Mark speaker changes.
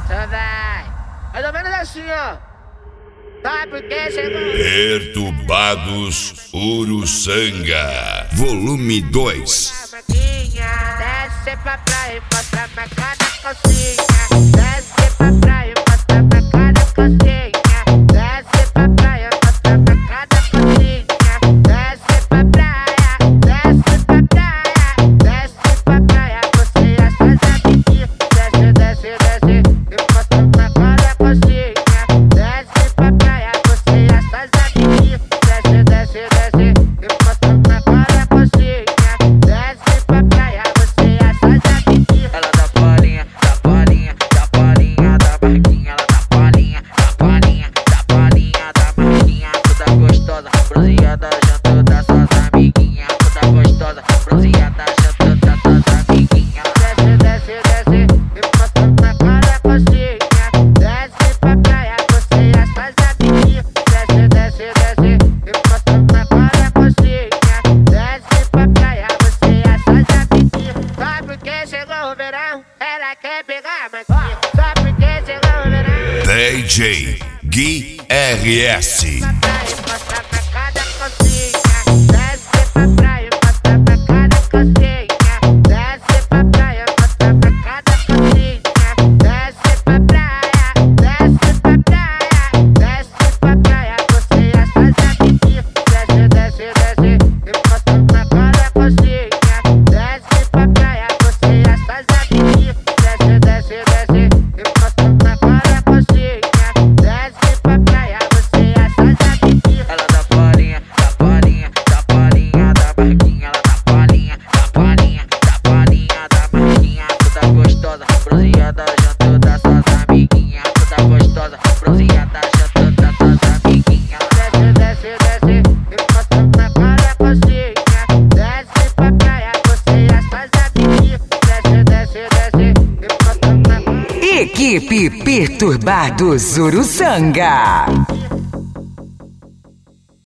Speaker 1: Então vai. Mais ou menos assim, ó. Sabe por que chegou?
Speaker 2: Perturbados Uruçanga, volume 2.
Speaker 1: Desce pra praia e mostra pra cada calcinha. Desce pra praia e mostra pra cada calcinha. Desce pra praia e mostra pra cada calcinha. Desce pra praia, desce pra praia. Desce pra praia, você e as suas amiguinhas. Desce, desce, desce e mostra pra cada calcinha. Desce pra praia, você e as suas amiguinhas. Desce, desce, desce e mostra pra cada calcinha. Desce pra praia, você e as suas amiguinhas.
Speaker 3: Ela dá palhinha, dá palhinha, dá palhinha da marquinha. Ela dá palhinha, dá palhinha, dá palhinha da marquinha. Toda gostosa, bronzeada junto das suas amiguinhas. Toda gostosa, bronzeada junto das suas amiguinhas.
Speaker 1: Desce, desce, desce e mostra pra cada calcinha. Desce pra praia, você e as suas amiguinhas. Desce, desce, desce e mostra pra cada calcinha. Desce pra praia, você e as suas amiguinhas. Só porque chegou o verão, ela quer pegar mais dia. Só porque chegou o verão.
Speaker 2: DJ Gui RS.
Speaker 1: Mostra pra cada calcinha. Desce pra praia, mostra pra cada calcinha. Desce pra praia, mostra pra cada calcinha. Desce pra praia, desce pra praia. Desce pra praia, você e as suas amiguinhas. Desce, desce, desce e mostra pra cada calcinha. Desce pra praia, você e as suas amiguinhas. Desce, desce, desce e mostra pra cada calcinha. Desce pra praia, você e as suas amiguinhas.
Speaker 3: Ela dá palhinha, dá palhinha, dá palhinha da marquinha. Ela dá palhinha, dá palhinha, dá palhinha da marquinha. Toda gostosa, bronzeada junto das suas amiguinhas. Toda gostosa, bronzeada junto das suas amiguinhas.
Speaker 1: Desce, desce, desce e mostra pra cada calcinha. Desce pra praia, você e as suas amiguinhas. Desce, desce, desce e mostra pra cada.
Speaker 4: Equipe Perturbados Uruçanga.